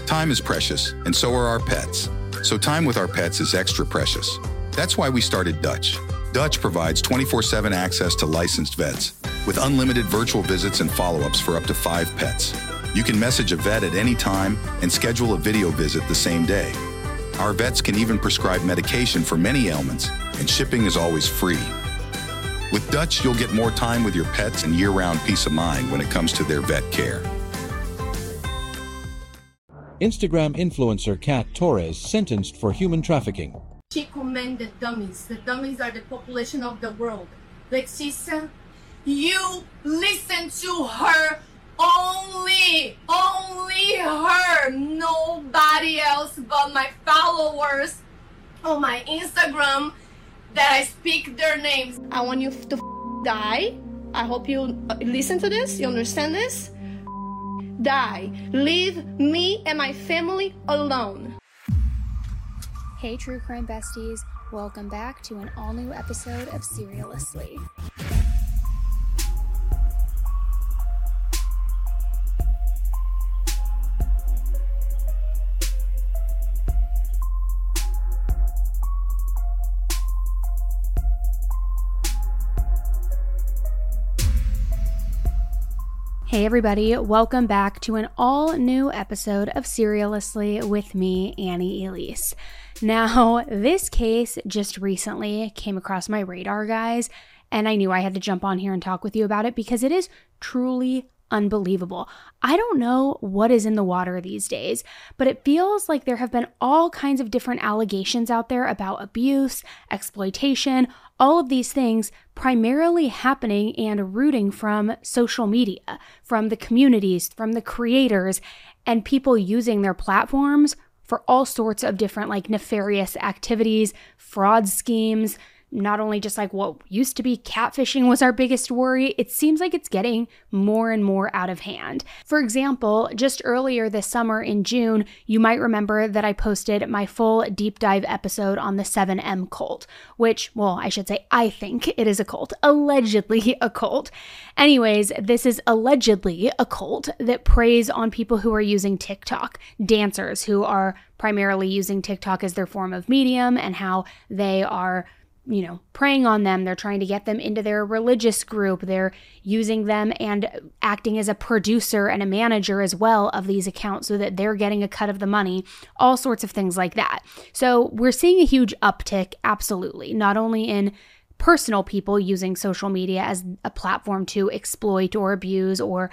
Time is precious, and so are our pets. So time with our pets is extra precious. That's why we started Dutch. Dutch provides 24/7 access to licensed vets, with unlimited virtual visits and follow-ups for up to 5 pets. You can message a vet at any time and schedule a video visit the same day. Our vets can even prescribe medication for many ailments, and shipping is always free. With Dutch, you'll get more time with your pets and year-round peace of mind when it comes to their vet care. Instagram influencer Kat Torres sentenced for human trafficking. She commended dummies. The dummies are the population of the world. Like she said, you listen to her only her, nobody else but my followers on my Instagram that I speak their names. I want you to die. I hope you listen to this, you understand this? Die. Leave me and my family alone. Hey True Crime Besties, welcome back to an all-new episode of Serialously. Hey everybody, welcome back to an all-new episode of Serialously with me, Annie Elise. Now, this case just recently came across my radar, guys, and I knew I had to jump on here and talk with you about it because it is truly unbelievable. I don't know what is in the water these days, but it feels like there have been all kinds of different allegations out there about abuse, exploitation, all of these things primarily happening and rooting from social media, from the communities, from the creators, and people using their platforms for all sorts of different like nefarious activities, fraud schemes. Not only just like what used to be catfishing was our biggest worry, it seems like it's getting more and more out of hand. For example, just earlier this summer in June, you might remember that I posted my full deep dive episode on the 7M cult, which, well, I should say I think it is a cult, allegedly a cult. Anyways, this is allegedly a cult that preys on people who are using TikTok, dancers who are primarily using TikTok as their form of medium, and how they are preying on them. They're trying to get them into their religious group. They're using them and acting as a producer and a manager as well of these accounts so that they're getting a cut of the money, all sorts of things like that. So we're seeing a huge uptick, absolutely, not only in personal people using social media as a platform to exploit or abuse or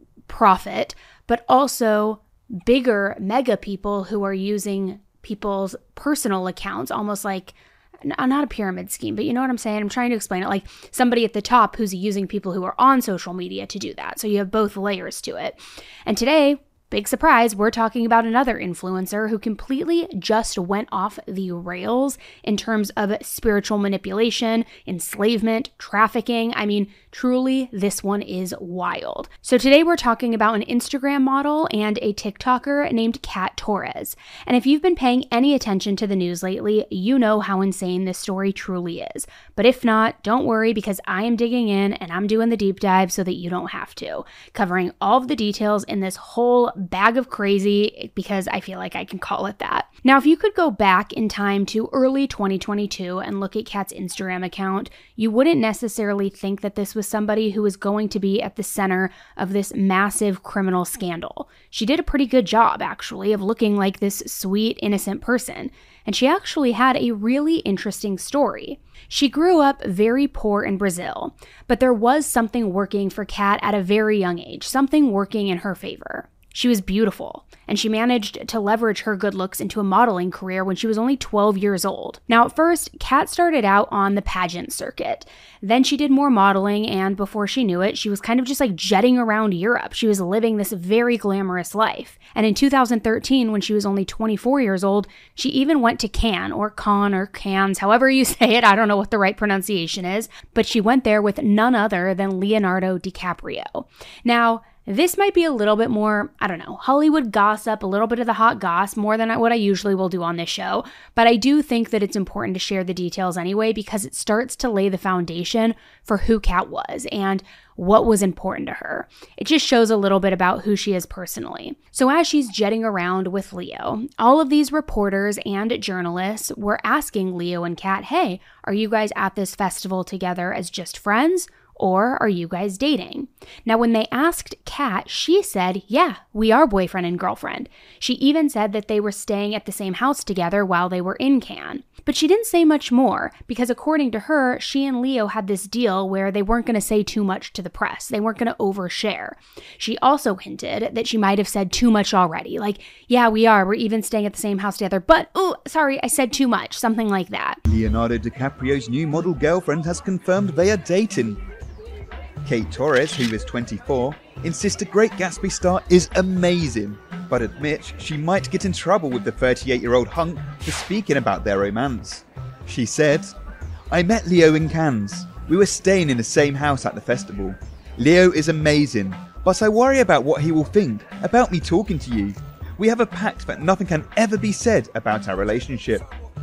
profit, but also bigger mega people who are using people's personal accounts, almost like not a pyramid scheme, but you know what I'm saying? I'm trying to explain it, like somebody at the top who's using people who are on social media to do that. So you have both layers to it. And today, big surprise, we're talking about another influencer who completely just went off the rails in terms of spiritual manipulation, enslavement, trafficking. I mean, truly, this one is wild. So today we're talking about an Instagram model and a TikToker named Kat Torres. And if you've been paying any attention to the news lately, you know how insane this story truly is. But if not, don't worry, because I am digging in and I'm doing the deep dive so that you don't have to, covering all of the details in this whole bag of crazy, because I feel like I can call it that. Now, if you could go back in time to early 2022 and look at Kat's Instagram account, you wouldn't necessarily think that this was somebody who was going to be at the center of this massive criminal scandal. She did a pretty good job, actually, of looking like this sweet, innocent person. And she actually had a really interesting story. She grew up very poor in Brazil, but there was something working for Kat at a very young age, something working in her favor. She was beautiful, and she managed to leverage her good looks into a modeling career when she was only 12 years old. Now, at first, Kat started out on the pageant circuit. Then she did more modeling, and before she knew it, she was kind of just like jetting around Europe. She was living this very glamorous life. And in 2013, when she was only 24 years old, she even went to Cannes, or Cannes, or Cannes, however you say it. I don't know what the right pronunciation is, but she went there with none other than Leonardo DiCaprio. Now, This might be a little bit more, Hollywood gossip, a little bit of the hot goss, more than what I usually will do on this show. But I do think that it's important to share the details anyway, because it starts to lay the foundation for who Kat was and what was important to her. It just shows a little bit about who she is personally. So as she's jetting around with Leo, all of these reporters and journalists were asking Leo and Kat, hey, are you guys at this festival together as just friends? Or are you guys dating? Now, when they asked Kat, she said, yeah, we are boyfriend and girlfriend. She even said that they were staying at the same house together while they were in Cannes. But she didn't say much more because according to her, she and Leo had this deal where they weren't going to say too much to the press. They weren't going to overshare. She also hinted that she might have said too much already. Like, yeah, we are. We're even staying at the same house together. But, oh, sorry, I said too much. Something like that. Leonardo DiCaprio's new model girlfriend has confirmed they are dating. Kate Torres, who is 24, insists the Great Gatsby star is amazing, but admits she might get in trouble with the 38-year-old hunk for speaking about their romance. She said, I met Leo in Cannes. We were staying in the same house at the festival. Leo is amazing, but I worry about what he will think about me talking to you. We have a pact that nothing can ever be said about our relationship.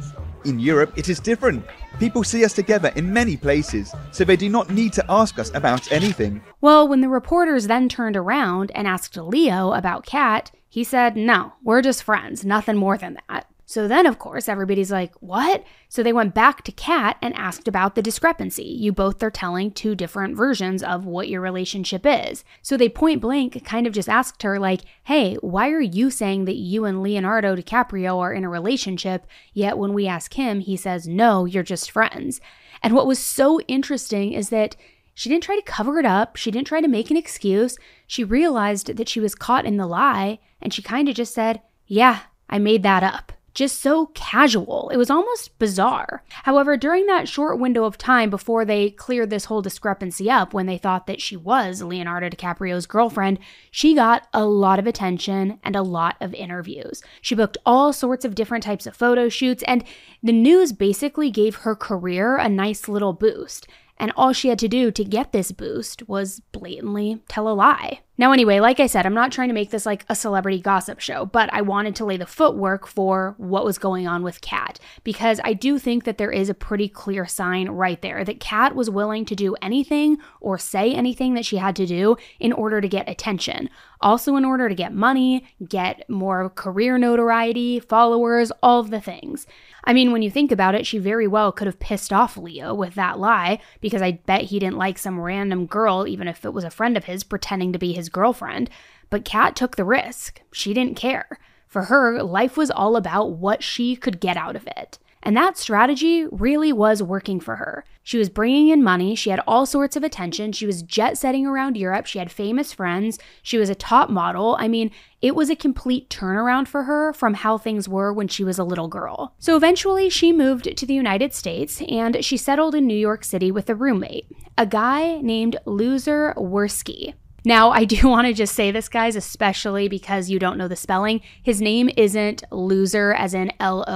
In Europe, it is different. People see us together in many places, so they do not need to ask us about anything. Well, when the reporters then turned around and asked Leo about Kat, he said, no, we're just friends, nothing more than that. So then, of course, everybody's like, what? So they went back to Kat and asked about the discrepancy. You both are telling two different versions of what your relationship is. So they point blank kind of just asked her like, hey, why are you saying that you and Leonardo DiCaprio are in a relationship, yet when we ask him, he says, no, you're just friends. And what was so interesting is that she didn't try to cover it up. She didn't try to make an excuse. She realized that she was caught in the lie, and she kind of just said, yeah, I made that up. Just so casual. It was almost bizarre. However, during that short window of time before they cleared this whole discrepancy up, when they thought that she was Leonardo DiCaprio's girlfriend, she got a lot of attention and a lot of interviews. She booked all sorts of different types of photo shoots, and the news basically gave her career a nice little boost. And all she had to do to get this boost was blatantly tell a lie. Now anyway, like I said, I'm not trying to make this like a celebrity gossip show, but I wanted to lay the footwork for what was going on with Kat, because I do think that there is a pretty clear sign right there that Kat was willing to do anything or say anything that she had to do in order to get attention. Also in order to get money, get more career notoriety, followers, all of the things. I mean, when you think about it, she very well could have pissed off Leo with that lie, because I bet he didn't like some random girl, even if it was a friend of his, pretending to be his girlfriend. But Kat took the risk. She didn't care. For her, life was all about what she could get out of it. And that strategy really was working for her. She was bringing in money, she had all sorts of attention, she was jet-setting around Europe, she had famous friends, she was a top model. I mean, it was a complete turnaround for her from how things were when she was a little girl. So eventually she moved to the United States and she settled in New York City with a roommate, a guy named Loser Wersky. Now, I do want to just say this, guys, especially because you don't know the spelling. His name isn't Loser as in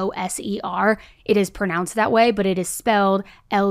Loser. It is pronounced that way, but it is spelled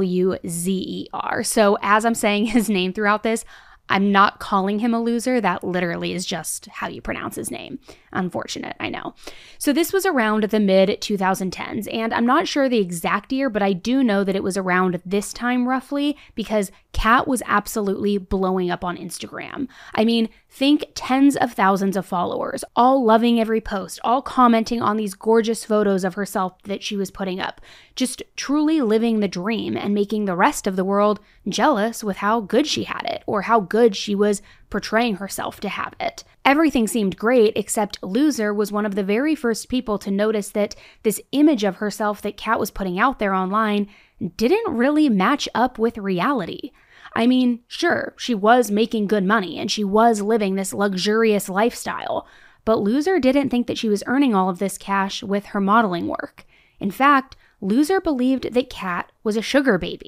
Luzer. So as I'm saying his name throughout this, I'm not calling him a loser. That literally is just how you pronounce his name. Unfortunate, I know. So this was around the mid-2010s, and I'm not sure the exact year, but I do know that it was around this time roughly, because Kat was absolutely blowing up on Instagram. I mean, think tens of thousands of followers, all loving every post, all commenting on these gorgeous photos of herself that she was putting up. Just truly living the dream and making the rest of the world jealous with how good she had it, or how good she was portraying herself to have it. Everything seemed great, except Loser was one of the very first people to notice that this image of herself that Kat was putting out there online didn't really match up with reality. I mean, sure, she was making good money and she was living this luxurious lifestyle, but Loser didn't think that she was earning all of this cash with her modeling work. In fact, Loser believed that Kat was a sugar baby.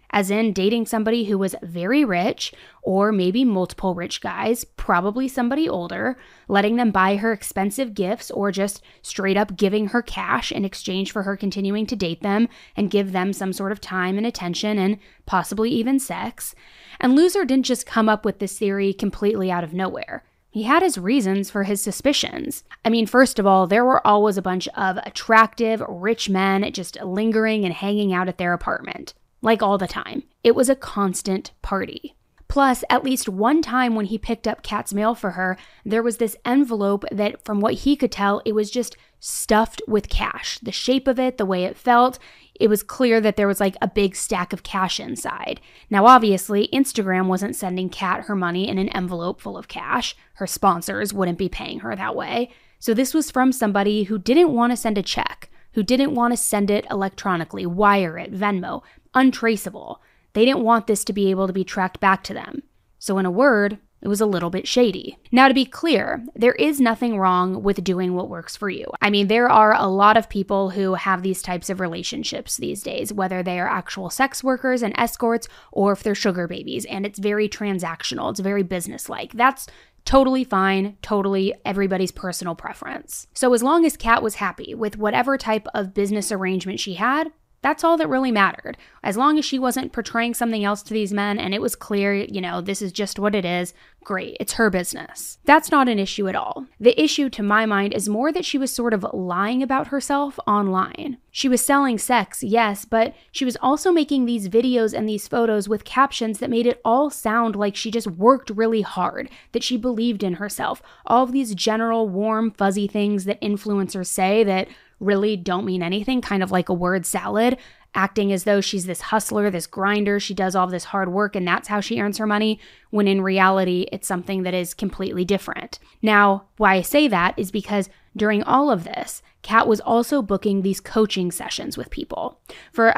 as in dating somebody who was very rich, or maybe multiple rich guys, probably somebody older, letting them buy her expensive gifts, or just straight up giving her cash in exchange for her continuing to date them and give them some sort of time and attention and possibly even sex. And Loser didn't just come up with this theory completely out of nowhere. He had his reasons for his suspicions. I mean, first of all, there were always a bunch of attractive, rich men just lingering and hanging out at their apartment. Like all the time. It was a constant party. Plus, at least one time when he picked up Kat's mail for her, there was this envelope that, from what he could tell, it was just stuffed with cash. The shape of it, the way it felt, it was clear that there was like a big stack of cash inside. Now, obviously, Instagram wasn't sending Kat her money in an envelope full of cash. Her sponsors wouldn't be paying her that way. So this was from somebody who didn't want to send a check, who didn't want to send it electronically, wire it, Venmo, untraceable. They didn't want this to be able to be tracked back to them. So in a word, it was a little bit shady. Now, to be clear, there is nothing wrong with doing what works for you. I mean, there are a lot of people who have these types of relationships these days, whether they are actual sex workers and escorts or if they're sugar babies, and it's very transactional. It's very business-like. That's totally fine, totally everybody's personal preference. So as long as Kat was happy with whatever type of business arrangement she had, that's all that really mattered. As long as she wasn't portraying something else to these men and it was clear, this is just what it is, great, it's her business. That's not an issue at all. The issue to my mind is more that she was sort of lying about herself online. She was selling sex, yes, but she was also making these videos and these photos with captions that made it all sound like she just worked really hard, that she believed in herself. All of these general, warm, fuzzy things that influencers say that really don't mean anything, kind of like a word salad, acting as though she's this hustler, this grinder, she does all this hard work and that's how she earns her money, when in reality, it's something that is completely different. Now, why I say that is because during all of this, Kat was also booking these coaching sessions with people. For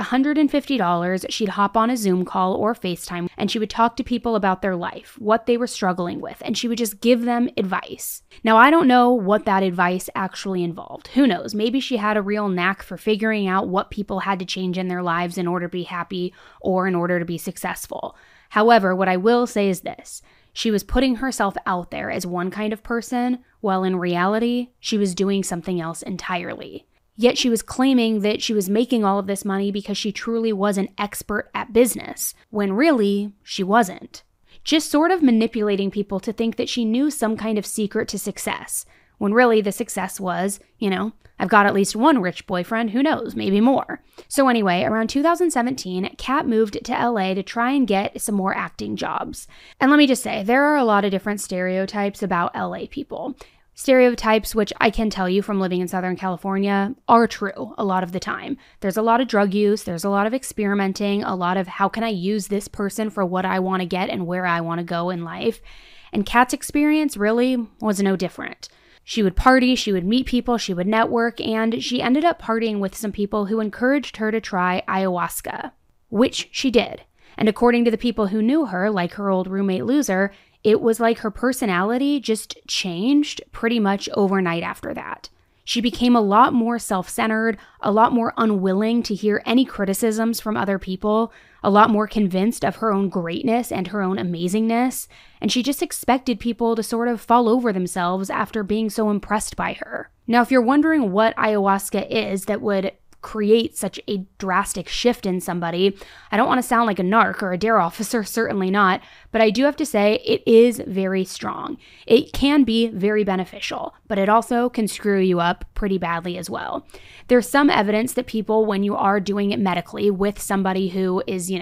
$150, she'd hop on a Zoom call or FaceTime and she would talk to people about their life, what they were struggling with, and she would just give them advice. Now, I don't know what that advice actually involved. Who knows? Maybe she had a real knack for figuring out what people had to change in their lives in order to be happy or in order to be successful. However, what I will say is this. She was putting herself out there as one kind of person, while in reality, she was doing something else entirely. Yet she was claiming that she was making all of this money because she truly was an expert at business, when really, she wasn't. Just sort of manipulating people to think that she knew some kind of secret to success, when really the success was, I've got at least one rich boyfriend, who knows, maybe more. So anyway, around 2017, Kat moved to LA to try and get some more acting jobs. And let me just say, there are a lot of different stereotypes about LA people. Stereotypes which I can tell you from living in Southern California are true a lot of the time. There's a lot of drug use, there's a lot of experimenting, a lot of how can I use this person for what I want to get and where I want to go in life. And Kat's experience really was no different. She would party, she would meet people, she would network, and she ended up partying with some people who encouraged her to try ayahuasca, which she did. And according to the people who knew her, like her old roommate Loser, it was like her personality just changed pretty much overnight after that. She became a lot more self-centered, a lot more unwilling to hear any criticisms from other people, a lot more convinced of her own greatness and her own amazingness, and she just expected people to sort of fall over themselves after being so impressed by her. Now, if you're wondering what ayahuasca is that would create such a drastic shift in somebody, I don't want to sound like a narc or a dare officer, certainly not, but I do have to say it is very strong. It can be very beneficial, but it also can screw you up pretty badly as well. There's some evidence that people, when you are doing it medically with somebody who is,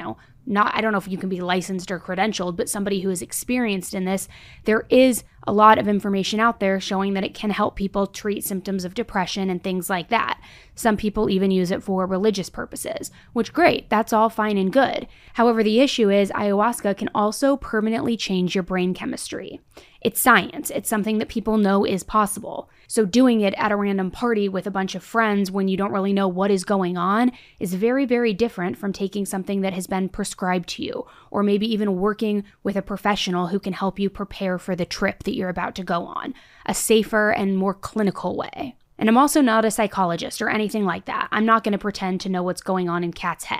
I don't know if you can be licensed or credentialed, but somebody who is experienced in this, there is a lot of information out there showing that it can help people treat symptoms of depression and things like that. Some people even use it for religious purposes, which great, that's all fine and good. However, the issue is ayahuasca can also permanently change your brain chemistry. It's science. It's something that people know is possible. So doing it at a random party with a bunch of friends when you don't really know what is going on is very, very different from taking something that has been prescribed to you, or maybe even working with a professional who can help you prepare for the trip that you're about to go on, a safer and more clinical way. And I'm also not a psychologist or anything like that. I'm not going to pretend to know what's going on in Kat's head.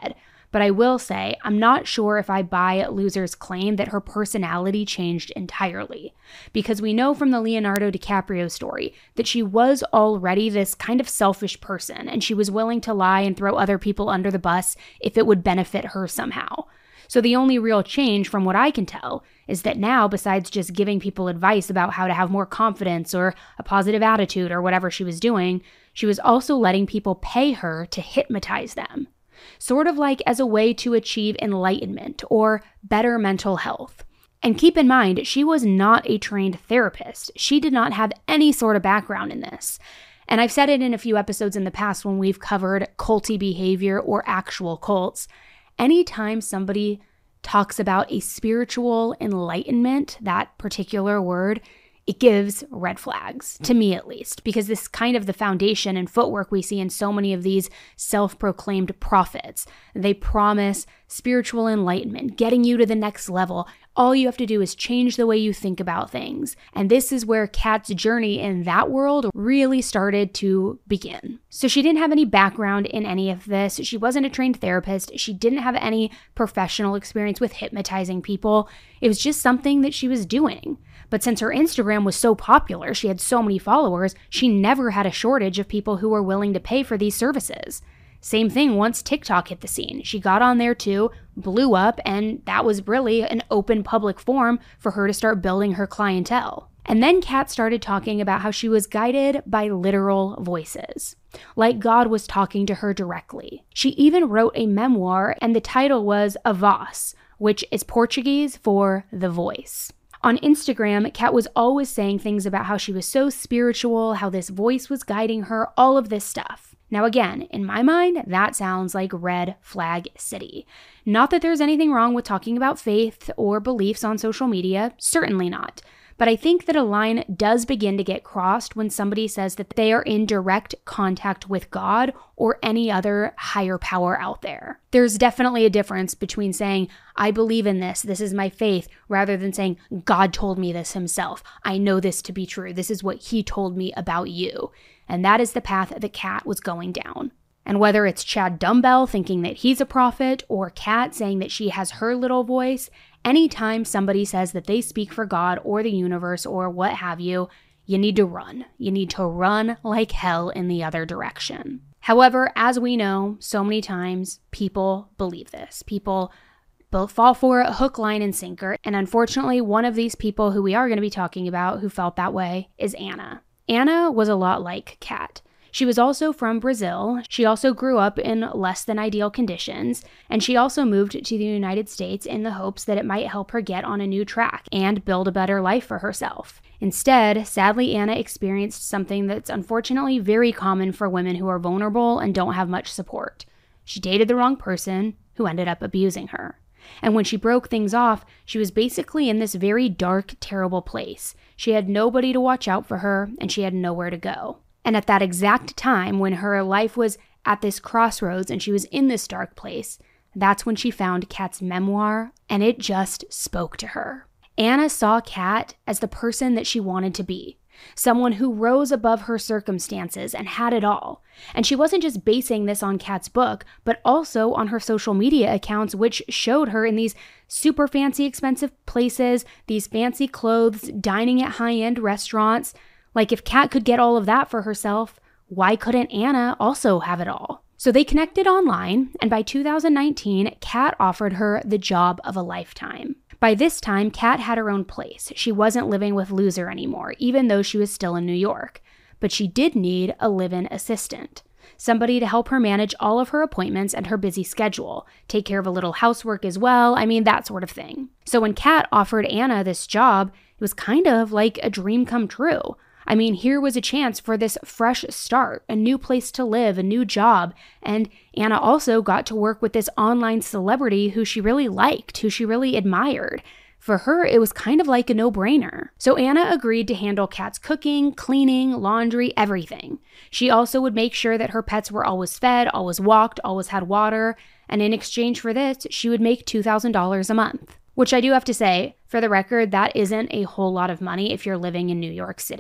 But I will say, I'm not sure if I buy Loser's claim that her personality changed entirely, because we know from the Leonardo DiCaprio story that she was already this kind of selfish person, and she was willing to lie and throw other people under the bus if it would benefit her somehow. So the only real change from what I can tell is that now, besides just giving people advice about how to have more confidence or a positive attitude or whatever she was doing, she was also letting people pay her to hypnotize them. Sort of like as a way to achieve enlightenment or better mental health. And keep in mind, she was not a trained therapist. She did not have any sort of background in this. And I've said it in a few episodes in the past when we've covered culty behavior or actual cults. Anytime somebody talks about a spiritual enlightenment, that particular word, it gives red flags, to me at least, because this is kind of the foundation and footwork we see in so many of these self-proclaimed prophets. They promise spiritual enlightenment, getting you to the next level. All you have to do is change the way you think about things. And this is where Kat's journey in that world really started to begin. So she didn't have any background in any of this. She wasn't a trained therapist. She didn't have any professional experience with hypnotizing people. It was just something that she was doing. But since her Instagram was so popular, she had so many followers, she never had a shortage of people who were willing to pay for these services. Same thing once TikTok hit the scene. She got on there too, blew up, and that was really an open public forum for her to start building her clientele. And then Kat started talking about how she was guided by literal voices, like God was talking to her directly. She even wrote a memoir, and the title was A Voz, which is Portuguese for the voice. On Instagram, Kat was always saying things about how she was so spiritual, how this voice was guiding her, all of this stuff. Now again, in my mind, that sounds like red flag city. Not that there's anything wrong with talking about faith or beliefs on social media, certainly not. But I think that a line does begin to get crossed when somebody says that they are in direct contact with God or any other higher power out there. There's definitely a difference between saying, I believe in this is my faith, rather than saying, God told me this himself. I know this to be true. This is what he told me about you. And that is the path that Kat was going down. And whether it's Chad Dumbbell thinking that he's a prophet or Kat saying that she has her little voice, anytime somebody says that they speak for God or the universe or what have you, you need to run. You need to run like hell in the other direction. However, as we know, so many times people believe this. People both fall for it hook, line, and sinker. And unfortunately, one of these people who we are going to be talking about who felt that way is Anna. Anna was a lot like Kat. She was also from Brazil. She also grew up in less than ideal conditions, and she also moved to the United States in the hopes that it might help her get on a new track and build a better life for herself. Instead, sadly, Anna experienced something that's unfortunately very common for women who are vulnerable and don't have much support. She dated the wrong person who ended up abusing her. And when she broke things off, she was basically in this very dark, terrible place. She had nobody to watch out for her, and she had nowhere to go. And at that exact time, when her life was at this crossroads and she was in this dark place, that's when she found Kat's memoir, and it just spoke to her. Anna saw Kat as the person that she wanted to be, someone who rose above her circumstances and had it all. And she wasn't just basing this on Kat's book, but also on her social media accounts, which showed her in these super fancy, expensive places, these fancy clothes, dining at high-end restaurants. Like, if Kat could get all of that for herself, why couldn't Anna also have it all? So they connected online, and by 2019, Kat offered her the job of a lifetime. By this time, Kat had her own place. She wasn't living with Loser anymore, even though she was still in New York. But she did need a live-in assistant, somebody to help her manage all of her appointments and her busy schedule, take care of a little housework as well, that sort of thing. So when Kat offered Anna this job, it was kind of like a dream come true. Here was a chance for this fresh start, a new place to live, a new job, and Anna also got to work with this online celebrity who she really liked, who she really admired. For her, it was kind of like a no-brainer. So Anna agreed to handle Kat's cooking, cleaning, laundry, everything. She also would make sure that her pets were always fed, always walked, always had water, and in exchange for this, she would make $2,000 a month. Which I do have to say, for the record, that isn't a whole lot of money if you're living in New York City.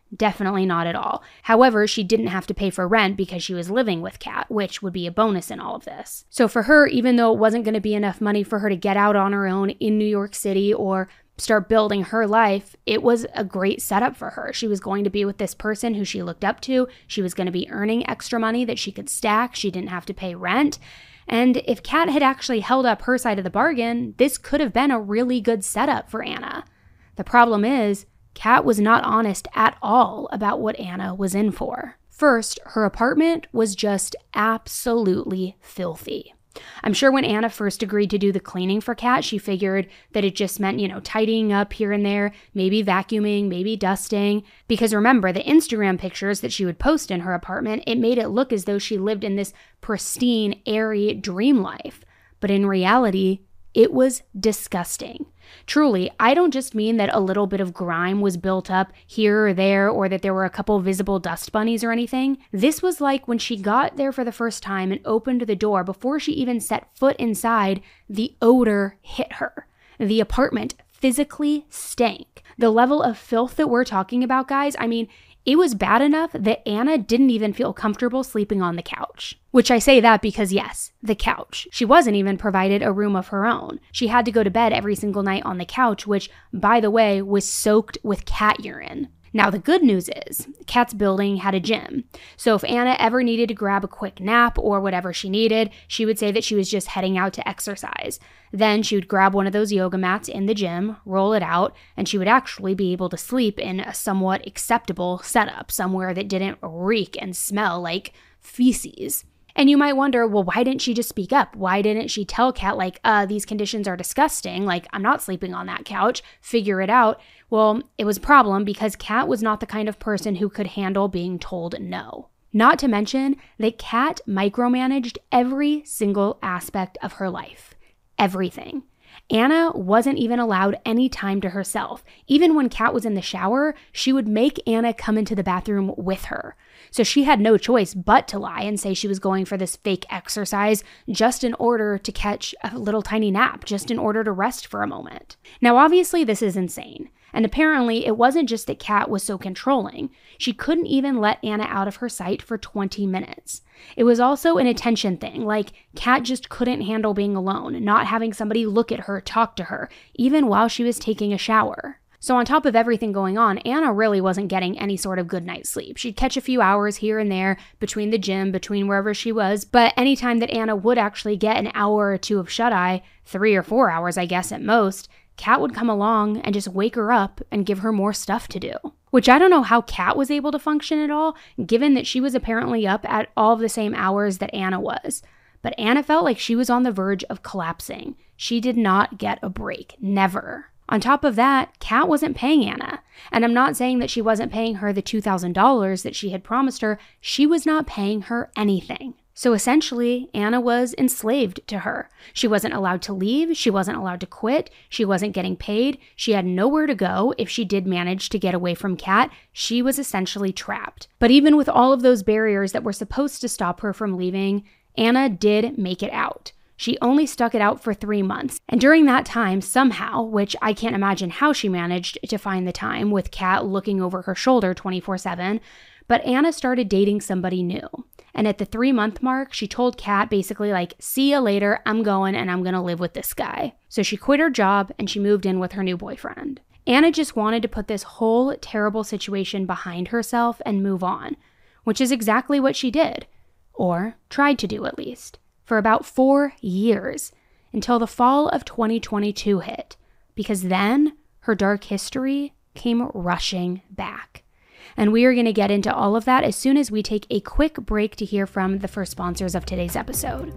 Definitely not at all. However, she didn't have to pay for rent because she was living with Kat, which would be a bonus in all of this. So for her, even though it wasn't going to be enough money for her to get out on her own in New York City or start building her life, it was a great setup for her. She was going to be with this person who she looked up to. She was going to be earning extra money that she could stack. She didn't have to pay rent. And if Kat had actually held up her side of the bargain, this could have been a really good setup for Anna. The problem is, Kat was not honest at all about what Anna was in for. First, her apartment was just absolutely filthy. I'm sure when Anna first agreed to do the cleaning for Kat, she figured that it just meant, tidying up here and there, maybe vacuuming, maybe dusting. Because remember, the Instagram pictures that she would post in her apartment, it made it look as though she lived in this pristine, airy dream life. But in reality, it was disgusting. Truly, I don't just mean that a little bit of grime was built up here or there, or that there were a couple visible dust bunnies or anything. This was like when she got there for the first time and opened the door, before she even set foot inside, the odor hit her. The apartment physically stank. The level of filth that we're talking about, guys, it was bad enough that Anna didn't even feel comfortable sleeping on the couch. Which I say that because yes, the couch. She wasn't even provided a room of her own. She had to go to bed every single night on the couch, which, by the way, was soaked with cat urine. Now, the good news is, Kat's building had a gym. So if Anna ever needed to grab a quick nap or whatever she needed, she would say that she was just heading out to exercise. Then she would grab one of those yoga mats in the gym, roll it out, and she would actually be able to sleep in a somewhat acceptable setup, somewhere that didn't reek and smell like feces. And you might wonder, well, why didn't she just speak up? Why didn't she tell Kat, these conditions are disgusting, I'm not sleeping on that couch, figure it out? Well, it was a problem because Kat was not the kind of person who could handle being told no. Not to mention that Kat micromanaged every single aspect of her life. Everything. Anna wasn't even allowed any time to herself. Even when Kat was in the shower, she would make Anna come into the bathroom with her. So she had no choice but to lie and say she was going for this fake exercise just in order to catch a little tiny nap, just in order to rest for a moment. Now, obviously, this is insane. And apparently, it wasn't just that Kat was so controlling. She couldn't even let Anna out of her sight for 20 minutes. It was also an attention thing, Kat just couldn't handle being alone, not having somebody look at her, talk to her, even while she was taking a shower. So on top of everything going on, Anna really wasn't getting any sort of good night's sleep. She'd catch a few hours here and there between the gym, between wherever she was, but anytime that Anna would actually get an hour or two of shut-eye, 3 or 4 hours, I guess at most, Kat would come along and just wake her up and give her more stuff to do. Which I don't know how Kat was able to function at all, given that she was apparently up at all of the same hours that Anna was. But Anna felt like she was on the verge of collapsing. She did not get a break. Never. On top of that, Kat wasn't paying Anna. And I'm not saying that she wasn't paying her the $2,000 that she had promised her. She was not paying her anything. So essentially, Anna was enslaved to her. She wasn't allowed to leave. She wasn't allowed to quit. She wasn't getting paid. She had nowhere to go. If she did manage to get away from Kat, she was essentially trapped. But even with all of those barriers that were supposed to stop her from leaving, Anna did make it out. She only stuck it out for 3 months. And during that time, somehow, which I can't imagine how she managed to find the time with Kat looking over her shoulder 24/7, but Anna started dating somebody new. And at the 3-month mark, she told Kat basically see ya later, I'm going and I'm gonna live with this guy. So she quit her job and she moved in with her new boyfriend. Anna just wanted to put this whole terrible situation behind herself and move on, which is exactly what she did. Or tried to do at least. For about 4 years, until the fall of 2022 hit, because then her dark history came rushing back. And we are going to get into all of that as soon as we take a quick break to hear from the first sponsors of today's episode.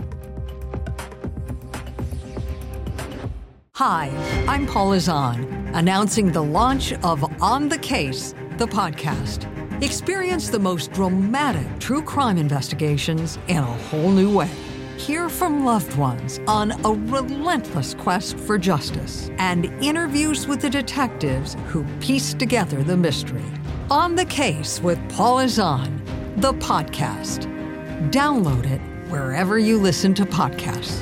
Hi, I'm Paula Zahn, announcing the launch of On the Case, the podcast. Experience the most dramatic true crime investigations in a whole new way. Hear from loved ones on a relentless quest for justice and interviews with the detectives who piece together the mystery. On the Case with Paula Zahn, the podcast. Download it wherever you listen to podcasts.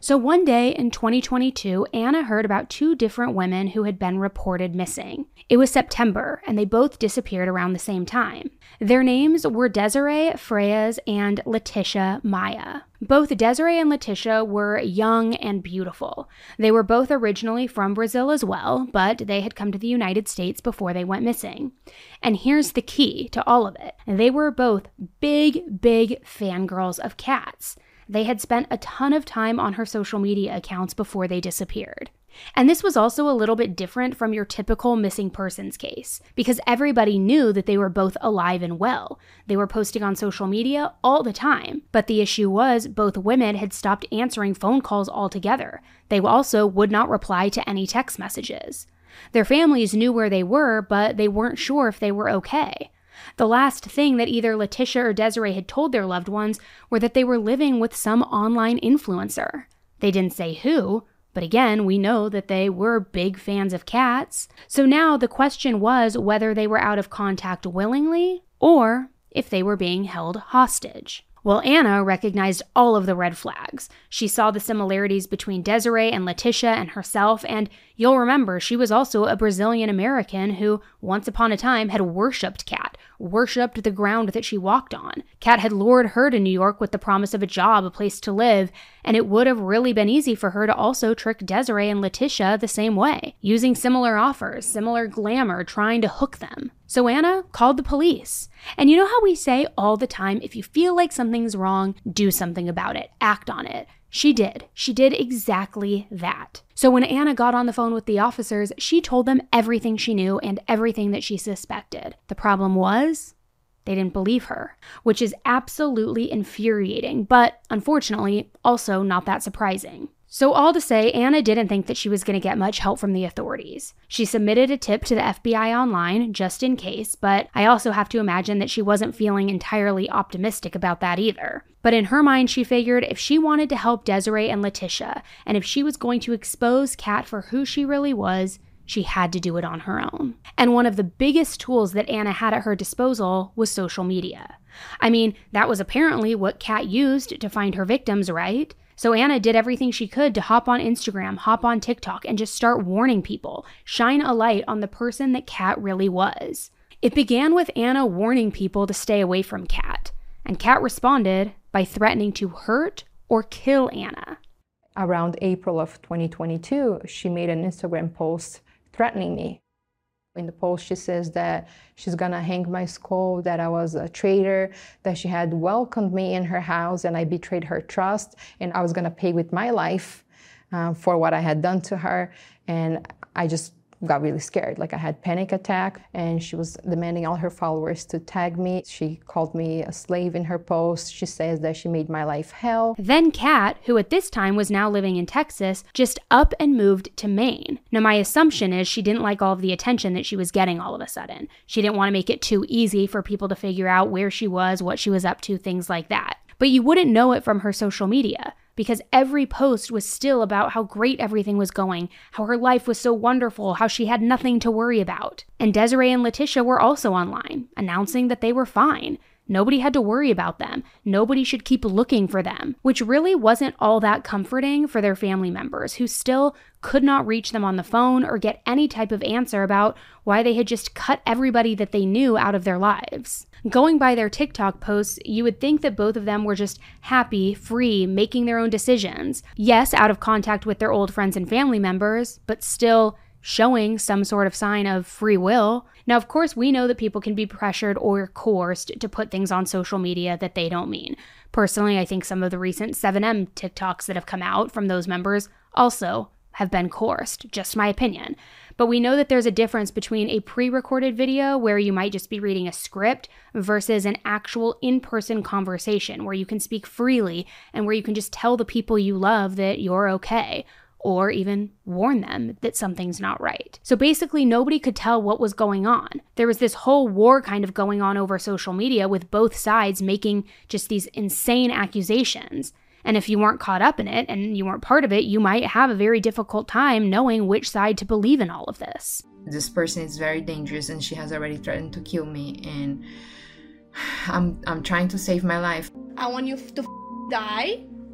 So one day in 2022, Anna heard about 2 different women who had been reported missing. It was September, and they both disappeared around the same time. Their names were Desiree Freyes and Letitia Maya. Both Desiree and Letitia were young and beautiful. They were both originally from Brazil as well, but they had come to the United States before they went missing. And here's the key to all of it. They were both big fangirls of Kat's. They had spent a ton of time on her social media accounts before they disappeared. And this was also a little bit different from your typical missing persons case, because everybody knew that they were both alive and well. They were posting on social media all the time. But the issue was both women had stopped answering phone calls altogether. They also would not reply to any text messages. Their families knew where they were, but they weren't sure if they were okay. The last thing that either Letitia or Desiree had told their loved ones were that they were living with some online influencer. They didn't say who, but again, we know that they were big fans of Kat's. So now the question was whether they were out of contact willingly or if they were being held hostage. Well, Anna recognized all of the red flags. She saw the similarities between Desiree and Letitia and herself, and you'll remember she was also a Brazilian American who, once upon a time, had worshipped Kat, worshipped the ground that she walked on. Kat had lured her to New York with the promise of a job, a place to live, and it would have really been easy for her to also trick Desiree and Letitia the same way, using similar offers, similar glamour, trying to hook them. So Anna called the police. And you know how we say all the time, if you feel like something's wrong, do something about it, act on it. She did. She did exactly that. So when Anna got on the phone with the officers, she told them everything she knew and everything that she suspected. The problem was, they didn't believe her, which is absolutely infuriating, but unfortunately, also not that surprising. So all to say, Anna didn't think that she was going to get much help from the authorities. She submitted a tip to the FBI online, just in case, but I also have to imagine that she wasn't feeling entirely optimistic about that either. But in her mind, she figured if she wanted to help Desiree and Letitia, and if she was going to expose Kat for who she really was, she had to do it on her own. And one of the biggest tools that Anna had at her disposal was social media. I mean, that was apparently what Kat used to find her victims, right? So Anna did everything she could to hop on Instagram, hop on TikTok, and just start warning people, shine a light on the person that Kat really was. It began with Anna warning people to stay away from Kat, and Kat responded by threatening to hurt or kill Anna. Around April of 2022, she made an Instagram post threatening me. In the post, she says that she's gonna hang my skull, that I was a traitor, that she had welcomed me in her house and I betrayed her trust, and I was gonna pay with my life for what I had done to her. And I just got really scared. Like, I had panic attack, and she was demanding all her followers to tag me. She called me a slave in her post. She says that she made my life hell. Then Kat, who at this time was now living in Texas, just up and moved to Maine. Now, my assumption is she didn't like all of the attention that she was getting all of a sudden. She didn't want to make it too easy for people to figure out where she was, what she was up to, things like that. But you wouldn't know it from her social media, because every post was still about how great everything was going, how her life was so wonderful, how she had nothing to worry about. And Desiree and Letitia were also online, announcing that they were fine. Nobody had to worry about them. Nobody should keep looking for them, which really wasn't all that comforting for their family members, who still could not reach them on the phone or get any type of answer about why they had just cut everybody that they knew out of their lives. Going by their TikTok posts, you would think that both of them were just happy, free, making their own decisions. Yes, out of contact with their old friends and family members, but still showing some sort of sign of free will. Now, of course, we know that people can be pressured or coerced to put things on social media that they don't mean. Personally, I think some of the recent 7M TikToks that have come out from those members also have been coerced, just my opinion. But we know that there's a difference between a pre-recorded video where you might just be reading a script versus an actual in-person conversation where you can speak freely and where you can just tell the people you love that you're okay, or even warn them that something's not right. So basically, nobody could tell what was going on. There was this whole war kind of going on over social media with both sides making just these insane accusations. And if you weren't caught up in it and you weren't part of it, you might have a very difficult time knowing which side to believe in all of this. This person is very dangerous and she has already threatened to kill me, and I'm trying to save my life. I want you to die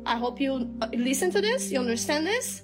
I hope you listen to this, you understand this.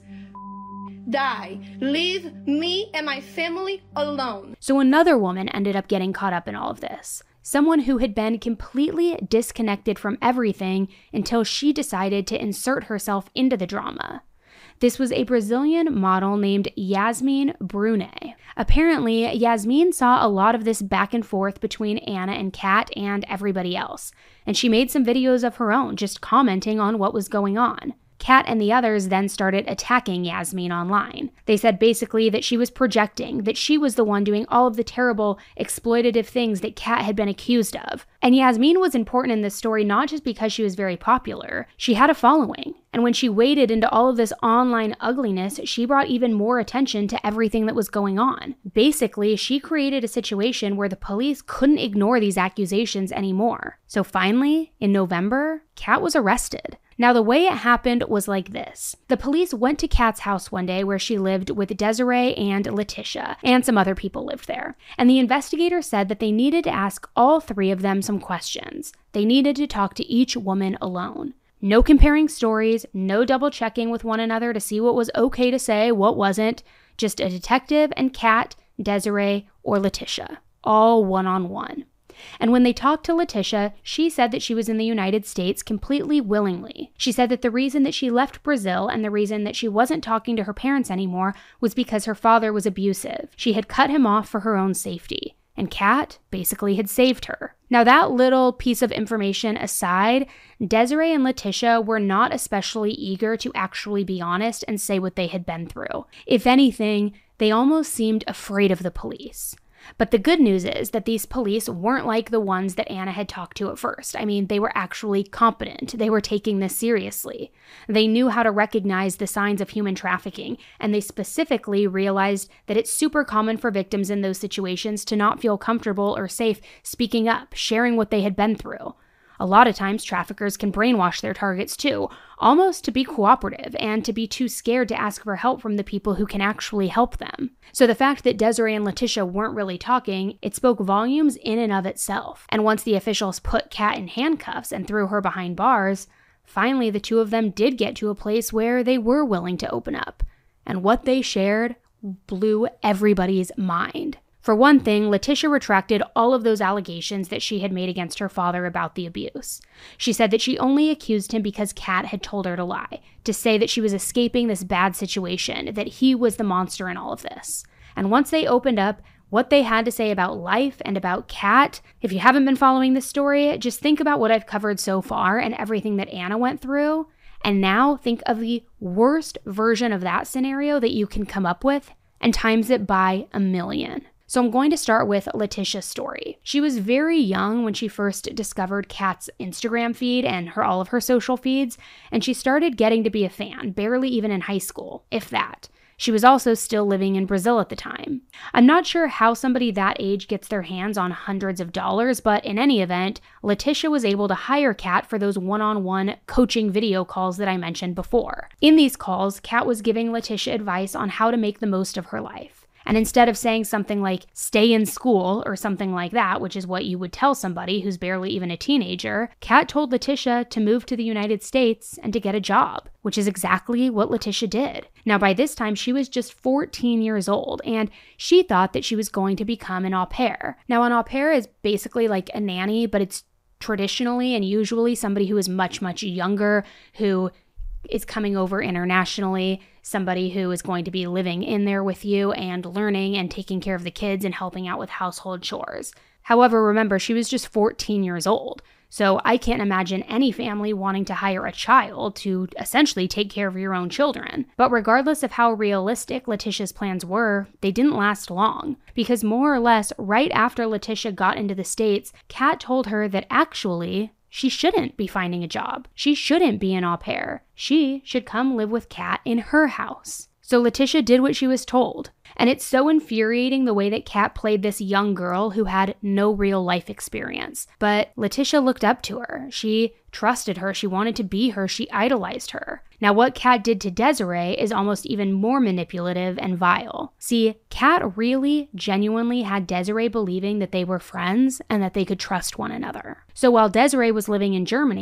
Die. Leave me and my family alone. So another woman ended up getting caught up in all of this. Someone who had been completely disconnected from everything until she decided to insert herself into the drama. This was a Brazilian model named Yasmin Brunet. Apparently, Yasmin saw a lot of this back and forth between Ana and Kat and everybody else, and she made some videos of her own, just commenting on what was going on. Kat and the others then started attacking Yasmin online. They said basically that she was projecting, that she was the one doing all of the terrible, exploitative things that Kat had been accused of. And Yasmin was important in this story not just because she was very popular, she had a following. And when she waded into all of this online ugliness, she brought even more attention to everything that was going on. Basically, she created a situation where the police couldn't ignore these accusations anymore. So finally, in November, Kat was arrested. Now, the way it happened was like this. The police went to Kat's house one day where she lived with Desiree and Letitia, and some other people lived there. And the investigator said that they needed to ask all three of them some questions. They needed to talk to each woman alone. No comparing stories, no double checking with one another to see what was okay to say, what wasn't. Just a detective and Kat, Desiree, or Letitia. All one-on-one. And when they talked to Letitia, she said that she was in the United States completely willingly. She said that the reason that she left Brazil and the reason that she wasn't talking to her parents anymore was because her father was abusive. She had cut him off for her own safety. And Kat basically had saved her. Now, that little piece of information aside, Desiree and Letitia were not especially eager to actually be honest and say what they had been through. If anything, they almost seemed afraid of the police. But the good news is that these police weren't like the ones that Ana had talked to at first. I mean, they were actually competent. They were taking this seriously. They knew how to recognize the signs of human trafficking, and they specifically realized that it's super common for victims in those situations to not feel comfortable or safe speaking up, sharing what they had been through. A lot of times, traffickers can brainwash their targets too, almost to be cooperative and to be too scared to ask for help from the people who can actually help them. So the fact that Desiree and Letitia weren't really talking, it spoke volumes in and of itself. And once the officials put Kat in handcuffs and threw her behind bars, finally the two of them did get to a place where they were willing to open up. And what they shared blew everybody's mind. For one thing, Letitia retracted all of those allegations that she had made against her father about the abuse. She said that she only accused him because Kat had told her to lie, to say that she was escaping this bad situation, that he was the monster in all of this. And once they opened up what they had to say about life and about Kat, if you haven't been following this story, just think about what I've covered so far and everything that Ana went through, and now think of the worst version of that scenario that you can come up with and times it by 1,000,000. So I'm going to start with Letitia's story. She was very young when she first discovered Kat's Instagram feed and all of her social feeds, and she started getting to be a fan, barely even in high school, if that. She was also still living in Brazil at the time. I'm not sure how somebody that age gets their hands on hundreds of dollars, but in any event, Letitia was able to hire Kat for those one-on-one coaching video calls that I mentioned before. In these calls, Kat was giving Letitia advice on how to make the most of her life. And instead of saying something like, stay in school or something like that, which is what you would tell somebody who's barely even a teenager, Kat told Letitia to move to the United States and to get a job, which is exactly what Letitia did. Now, by this time, she was just 14 years old, and she thought that she was going to become an au pair. Now, an au pair is basically like a nanny, but it's traditionally and usually somebody who is much, much younger, who is coming over internationally, somebody who is going to be living in there with you and learning and taking care of the kids and helping out with household chores. However, remember, she was just 14 years old. So I can't imagine any family wanting to hire a child to essentially take care of your own children. But regardless of how realistic Letitia's plans were, they didn't last long. Because more or less right after Letitia got into the States, Kat told her that actually she shouldn't be finding a job. She shouldn't be an au pair. She should come live with Kat in her house. So Letitia did what she was told. And it's so infuriating the way that Kat played this young girl who had no real life experience. But Letitia looked up to her. She trusted her. She wanted to be her. She idolized her. Now, what Kat did to Desiree is almost even more manipulative and vile. See, Kat really genuinely had Desiree believing that they were friends and that they could trust one another. So while Desiree was living in Germany,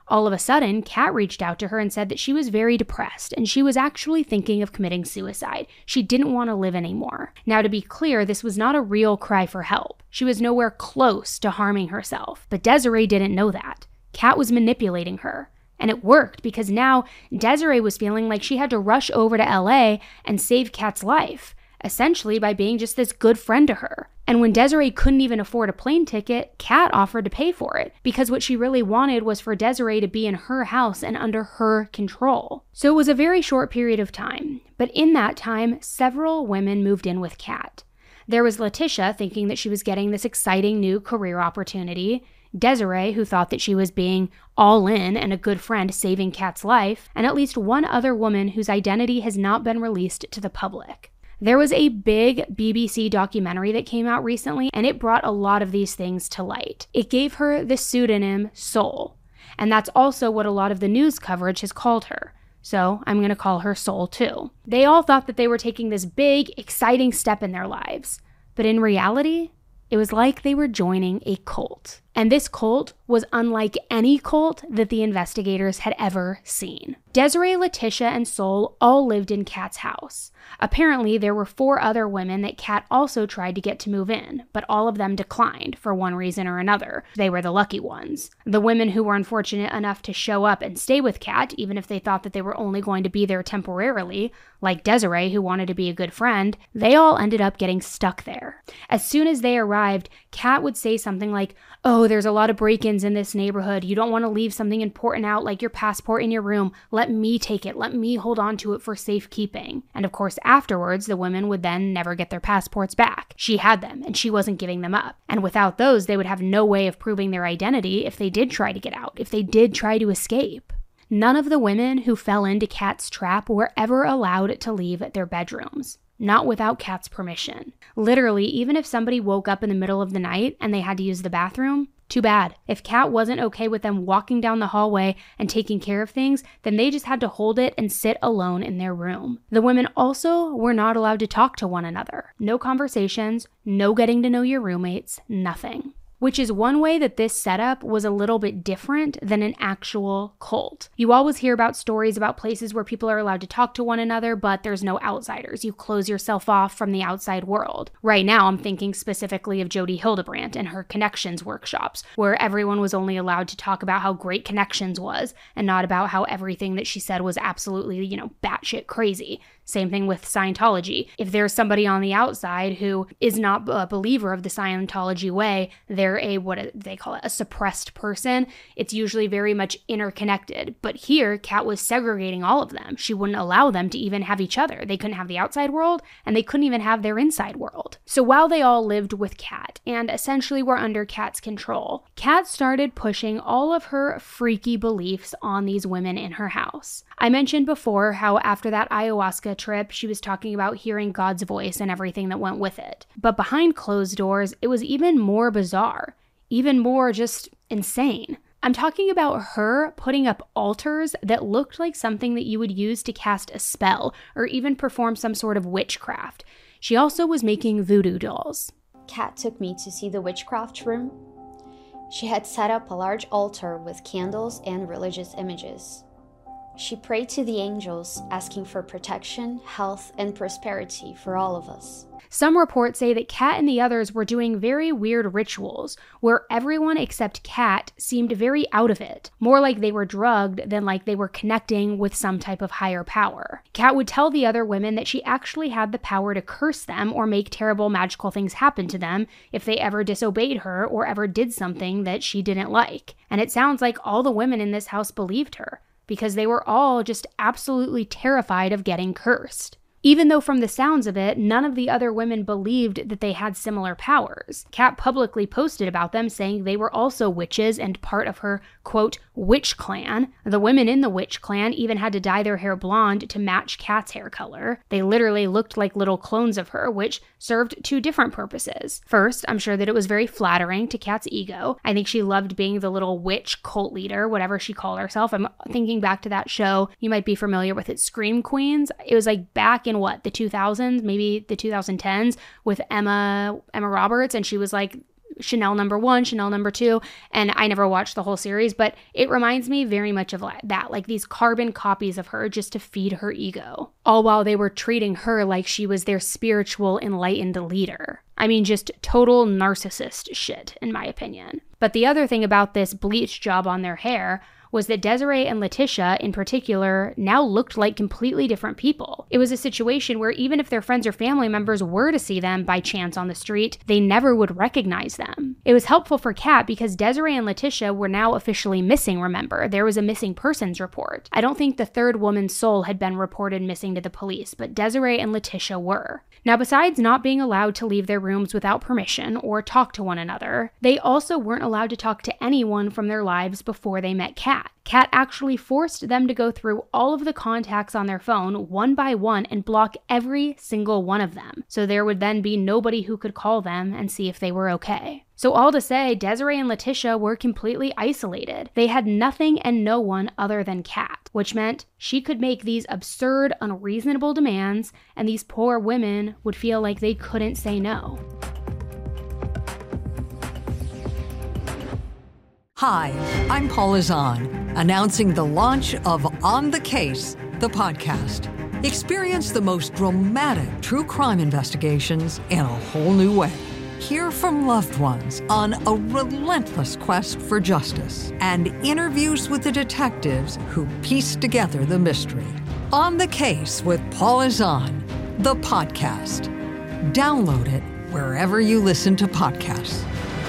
All of a sudden, Kat reached out to her and said that she was very depressed and she was actually thinking of committing suicide. She didn't want to live anymore. Now, to be clear, this was not a real cry for help. She was nowhere close to harming herself, but Desiree didn't know that. Kat was manipulating her. And it worked because now Desiree was feeling like she had to rush over to LA and save Kat's life, essentially by being just this good friend to her. And when Desiree couldn't even afford a plane ticket, Kat offered to pay for it because what she really wanted was for Desiree to be in her house and under her control. So it was a very short period of time, but in that time, several women moved in with Kat. There was Letitia, thinking that she was getting this exciting new career opportunity, Desiree, who thought that she was being all in and a good friend saving Kat's life, and at least one other woman whose identity has not been released to the public. There was a big BBC documentary that came out recently, and it brought a lot of these things to light. It gave her the pseudonym Soul, and that's also what a lot of the news coverage has called her. So I'm going to call her Soul too. They all thought that they were taking this big, exciting step in their lives, but in reality, it was like they were joining a cult. And this cult was unlike any cult that the investigators had ever seen. Desiree, Letitia, and Soul all lived in Kat's house. Apparently, there were 4 other women that Kat also tried to get to move in, but all of them declined for one reason or another. They were the lucky ones. The women who were unfortunate enough to show up and stay with Kat, even if they thought that they were only going to be there temporarily, like Desiree, who wanted to be a good friend, they all ended up getting stuck there. As soon as they arrived, Kat would say something like, "Oh, there's a lot of break-ins in this neighborhood. You don't want to leave something important out like your passport in your room. Let me take it. Let me hold on to it for safekeeping." And of course, afterwards, the women would then never get their passports back. She had them, and she wasn't giving them up. And without those, they would have no way of proving their identity if they did try to get out, if they did try to escape. None of the women who fell into Kat's trap were ever allowed to leave their bedrooms. Not without Kat's permission. Literally, even if somebody woke up in the middle of the night and they had to use the bathroom, too bad. If Kat wasn't okay with them walking down the hallway and taking care of things, then they just had to hold it and sit alone in their room. The women also were not allowed to talk to one another. No conversations, no getting to know your roommates, nothing. Which is one way that this setup was a little bit different than an actual cult. You always hear about stories about places where people are allowed to talk to one another, but there's no outsiders. You close yourself off from the outside world. Right now, I'm thinking specifically of Jodi Hildebrandt and her Connections workshops, where everyone was only allowed to talk about how great Connections was and not about how everything that she said was absolutely, batshit crazy. Same thing with Scientology. If there's somebody on the outside who is not a believer of the Scientology way, they're what they call it, a suppressed person. It's usually very much interconnected. But here, Kat was segregating all of them. She wouldn't allow them to even have each other. They couldn't have the outside world, and they couldn't even have their inside world. So while they all lived with Kat, and essentially were under Kat's control, Kat started pushing all of her freaky beliefs on these women in her house. I mentioned before how after that ayahuasca trip, she was talking about hearing God's voice and everything that went with it. But behind closed doors, it was even more bizarre, even more just insane. I'm talking about her putting up altars that looked like something that you would use to cast a spell or even perform some sort of witchcraft. She also was making voodoo dolls. Kat took me to see the witchcraft room. She had set up a large altar with candles and religious images. She prayed to the angels, asking for protection, health, and prosperity for all of us. Some reports say that Kat and the others were doing very weird rituals, where everyone except Kat seemed very out of it, more like they were drugged than like they were connecting with some type of higher power. Kat would tell the other women that she actually had the power to curse them or make terrible magical things happen to them if they ever disobeyed her or ever did something that she didn't like. And it sounds like all the women in this house believed her, because they were all just absolutely terrified of getting cursed. Even though from the sounds of it, none of the other women believed that they had similar powers. Kat publicly posted about them, saying they were also witches and part of her, quote, witch clan. The women in the witch clan even had to dye their hair blonde to match Kat's hair color. They literally looked like little clones of her, which served 2 different purposes. First, I'm sure that it was very flattering to Kat's ego. I think she loved being the little witch cult leader, whatever she called herself. I'm thinking back to that show. You might be familiar with it, Scream Queens. It was like back in the 2000s, maybe the 2010s, with Emma Roberts, and she was like Chanel No. 1, Chanel No. 2, and I never watched the whole series, but it reminds me very much of that, like these carbon copies of her just to feed her ego, all while they were treating her like she was their spiritual, enlightened leader. I mean, just total narcissist shit, in my opinion. But the other thing about this bleach job on their hair was that Desiree and Letitia, in particular, now looked like completely different people. It was a situation where even if their friends or family members were to see them by chance on the street, they never would recognize them. It was helpful for Kat because Desiree and Letitia were now officially missing, remember? There was a missing persons report. I don't think the third woman's soul had been reported missing to the police, but Desiree and Letitia were. Now, besides not being allowed to leave their rooms without permission or talk to one another, they also weren't allowed to talk to anyone from their lives before they met Kat. Kat actually forced them to go through all of the contacts on their phone one by one and block every single one of them, so there would then be nobody who could call them and see if they were okay. So all to say, Desiree and Letitia were completely isolated. They had nothing and no one other than Kat, which meant she could make these absurd, unreasonable demands, and these poor women would feel like they couldn't say no. Hi, I'm Paula Zahn, announcing the launch of On the Case, the podcast. Experience the most dramatic true crime investigations in a whole new way. Hear from loved ones on a relentless quest for justice and interviews with the detectives who piece together the mystery. On the Case with Paula Zahn, the podcast. Download it wherever you listen to podcasts.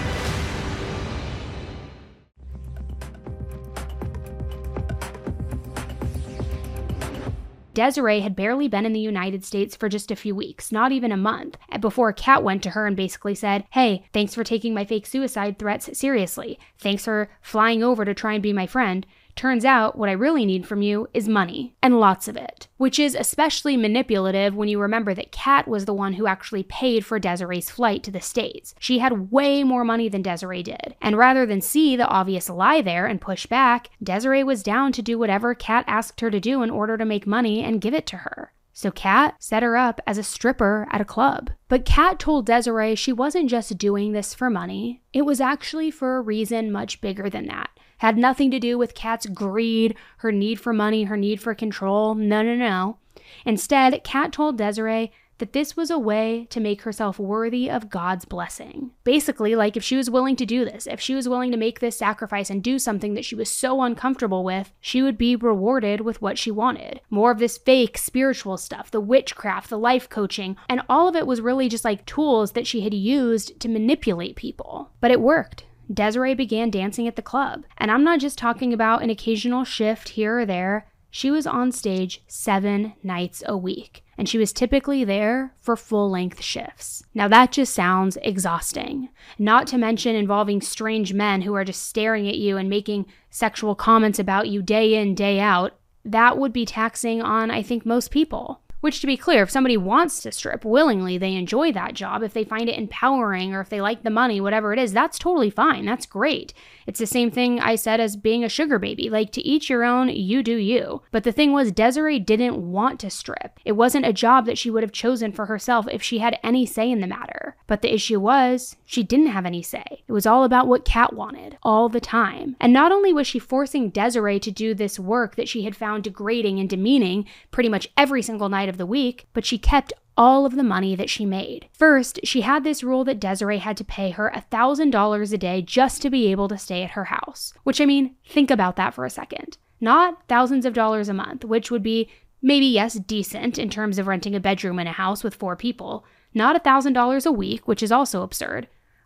Desiree had barely been in the United States for just a few weeks, not even a month, before Kat went to her and basically said, "Hey, thanks for taking my fake suicide threats seriously. Thanks for flying over to try and be my friend. Turns out what I really need from you is money, and lots of it." Which is especially manipulative when you remember that Kat was the one who actually paid for Desiree's flight to the States. She had way more money than Desiree did. And rather than see the obvious lie there and push back, Desiree was down to do whatever Kat asked her to do in order to make money and give it to her. So Kat set her up as a stripper at a club. But Kat told Desiree she wasn't just doing this for money. It was actually for a reason much bigger than that. Had nothing to do with Kat's greed, her need for money, her need for control. No. Instead, Kat told Desiree that this was a way to make herself worthy of God's blessing. Basically, like if she was willing to do this, if she was willing to make this sacrifice and do something that she was so uncomfortable with, she would be rewarded with what she wanted. More of this fake spiritual stuff, the witchcraft, the life coaching, and all of it was really just like tools that she had used to manipulate people. But it worked. Desiree began dancing at the club. And I'm not just talking about an occasional shift here or there. She was on stage 7 nights a week, and she was typically there for full-length shifts. Now that just sounds exhausting, not to mention involving strange men who are just staring at you and making sexual comments about you day in, day out. That would be taxing on, I think, most people. Which, to be clear, if somebody wants to strip willingly, they enjoy that job. If they find it empowering or if they like the money, whatever it is, that's totally fine. That's great. It's the same thing I said as being a sugar baby. Like, to each your own, you do you. But the thing was, Desiree didn't want to strip. It wasn't a job that she would have chosen for herself if she had any say in the matter. But the issue was, she didn't have any say. It was all about what Kat wanted, all the time. And not only was she forcing Desiree to do this work that she had found degrading and demeaning pretty much every single night of the week, but she kept all of the money that she made. First, she had this rule that Desiree had to pay her $1,000 a day just to be able to stay at her house. Which, I mean, think about that for a second. Not thousands of dollars a month, which would be maybe, yes, decent in terms of renting a bedroom in a house with 4 people. Not $1,000 a week, which is also absurd.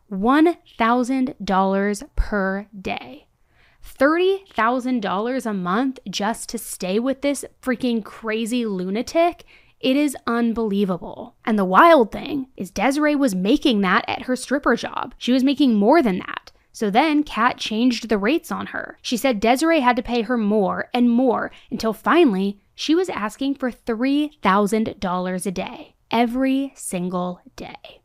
$1,000 per day. $30,000 a month just to stay with this freaking crazy lunatic? It is unbelievable. And the wild thing is Desiree was making that at her stripper job. She was making more than that. So then Kat changed the rates on her. She said Desiree had to pay her more and more until finally she was asking for $3,000 a day. Every single day.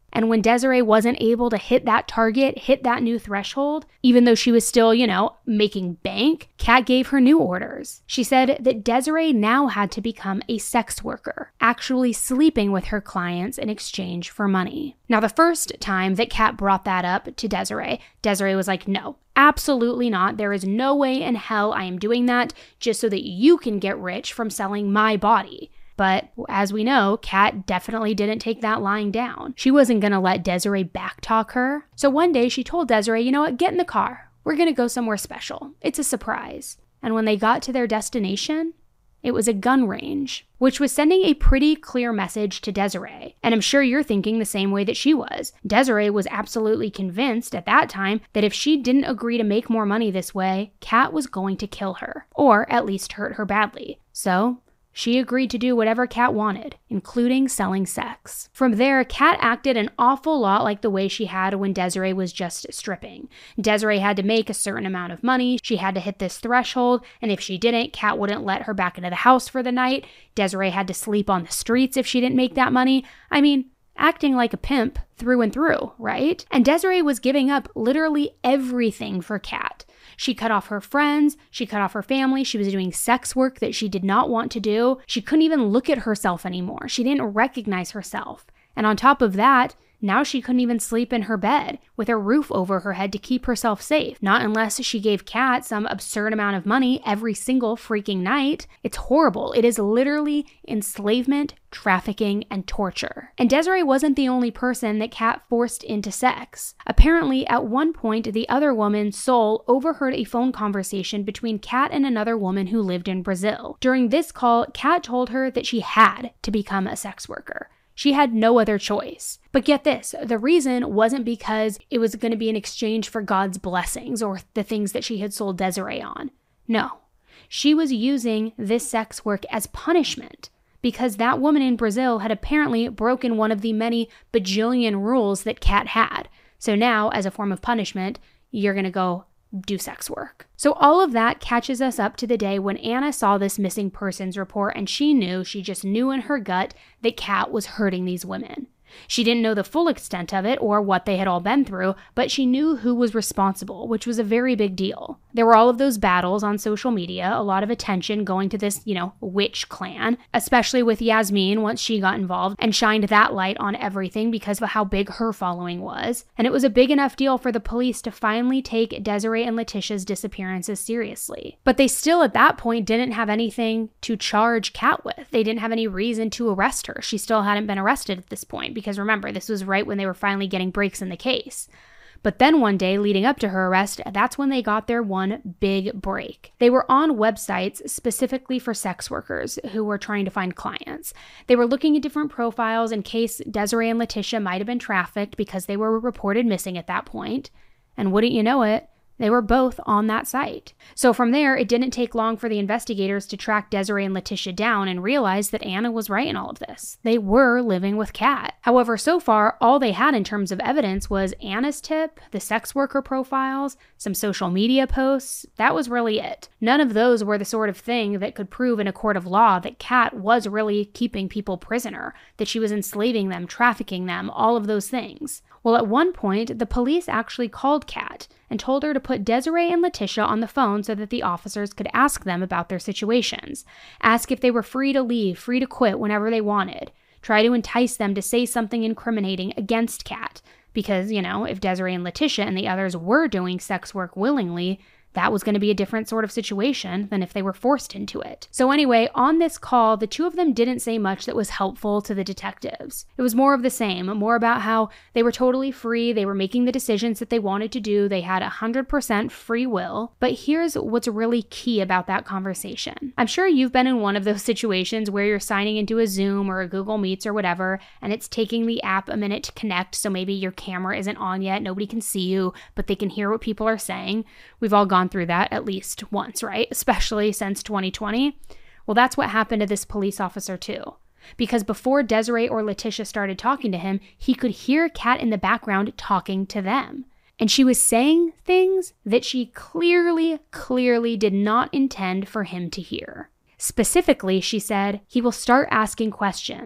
And when Desiree wasn't able to hit that target, hit that new threshold, even though she was still, making bank, Kat gave her new orders. She said that Desiree now had to become a sex worker, actually sleeping with her clients in exchange for money. Now, the first time that Kat brought that up to Desiree was like, no, absolutely not. There is no way in hell I am doing that just so that you can get rich from selling my body. But as we know, Kat definitely didn't take that lying down. She wasn't going to let Desiree backtalk her. So one day she told Desiree, you know what, get in the car. We're going to go somewhere special. It's a surprise. And when they got to their destination, it was a gun range, which was sending a pretty clear message to Desiree. And I'm sure you're thinking the same way that she was. Desiree was absolutely convinced at that time that if she didn't agree to make more money this way, Kat was going to kill her, or at least hurt her badly. So she agreed to do whatever Kat wanted, including selling sex. From there, Kat acted an awful lot like the way she had when Desiree was just stripping. Desiree had to make a certain amount of money, she had to hit this threshold, and if she didn't, Kat wouldn't let her back into the house for the night. Desiree had to sleep on the streets if she didn't make that money. I mean, acting like a pimp through and through, right? And Desiree was giving up literally everything for Kat. She cut off her friends, she cut off her family, she was doing sex work that she did not want to do. She couldn't even look at herself anymore. She didn't recognize herself. And on top of that, now she couldn't even sleep in her bed with a roof over her head to keep herself safe. Not unless she gave Kat some absurd amount of money every single freaking night. It's horrible. It is literally enslavement, trafficking, and torture. And Desiree wasn't the only person that Kat forced into sex. Apparently, at one point, the other woman, Sol, overheard a phone conversation between Kat and another woman who lived in Brazil. During this call, Kat told her that she had to become a sex worker. She had no other choice. But get this, the reason wasn't because it was going to be in exchange for God's blessings or the things that she had sold Desiree on. No, she was using this sex work as punishment because that woman in Brazil had apparently broken one of the many bajillion rules that Kat had. So now, as a form of punishment, you're going to go do sex work. So all of that catches us up to the day when Anna saw this missing persons report and she just knew in her gut that Kat was hurting these women. She didn't know the full extent of it or what they had all been through, but she knew who was responsible, which was a very big deal. There were all of those battles on social media, a lot of attention going to this, witch clan, especially with Yasmin once she got involved and shined that light on everything because of how big her following was. And it was a big enough deal for the police to finally take Desiree and Letitia's disappearances seriously. But they still at that point didn't have anything to charge Kat with. They didn't have any reason to arrest her. She still hadn't been arrested at this point. Because remember, this was right when they were finally getting breaks in the case. But then one day leading up to her arrest, that's when they got their one big break. They were on websites specifically for sex workers who were trying to find clients. They were looking at different profiles in case Desiree and Letitia might have been trafficked because they were reported missing at that point. And wouldn't you know it, they were both on that site. So from there, it didn't take long for the investigators to track Desiree and Letitia down and realize that Anna was right in all of this. They were living with Kat. However, so far, all they had in terms of evidence was Anna's tip, the sex worker profiles, some social media posts. That was really it. None of those were the sort of thing that could prove in a court of law that Kat was really keeping people prisoner, that she was enslaving them, trafficking them, all of those things. Well, at one point, the police actually called Kat and told her to put Desiree and Letitia on the phone so that the officers could ask them about their situations. Ask if they were free to leave, free to quit whenever they wanted. Try to entice them to say something incriminating against Kat. Because, if Desiree and Letitia and the others were doing sex work willingly, that was going to be a different sort of situation than if they were forced into it. So anyway, on this call, the two of them didn't say much that was helpful to the detectives. It was more of the same, more about how they were totally free, they were making the decisions that they wanted to do, they had 100% free will. But here's what's really key about that conversation. I'm sure you've been in one of those situations where you're signing into a Zoom or a Google Meets or whatever, and it's taking the app a minute to connect, so maybe your camera isn't on yet, nobody can see you, but they can hear what people are saying. We've all gone through that at least once, right? Especially since 2020. Well, that's what happened to this police officer too. Because before Desiree or Letitia started talking to him, he could hear Kat in the background talking to them. And she was saying things that she clearly did not intend for him to hear. Specifically, she said, he will start asking questions.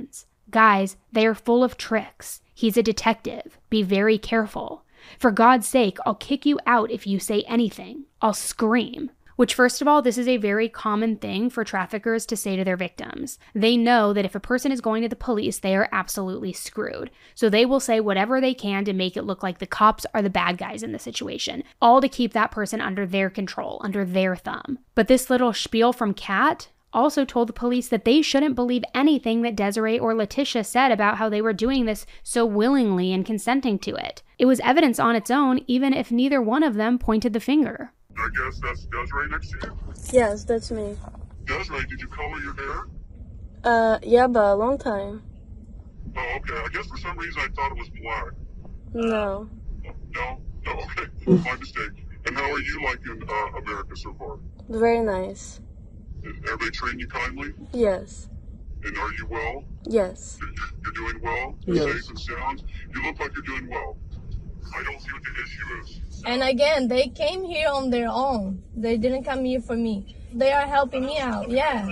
Guys, they are full of tricks. He's a detective. Be very careful. For God's sake, I'll kick you out if you say anything. I'll scream. Which, first of all, this is a very common thing for traffickers to say to their victims. They know that if a person is going to the police, they are absolutely screwed. So they will say whatever they can to make it look like the cops are the bad guys in the situation, all to keep that person under their control, under their thumb. But this little spiel from Kat also told the police that they shouldn't believe anything that Desiree or Letitia said about how they were doing this so willingly and consenting to it. It was evidence on its own, even if neither one of them pointed the finger. I guess that's Desiree next to you? Yes, that's me. Desiree, did you color your hair? Yeah, but a long time. Oh, okay. I guess for some reason I thought it was black. No. No? No, okay. My mistake. And how are you liking America so far? Very nice. Everybody treating you kindly? Yes. And are you well? Yes. You're doing well? Yes. Safe and sound? You look like you're doing well. I don't see what the issue is. And again, they came here on their own. They didn't come here for me. They are helping me out, yeah.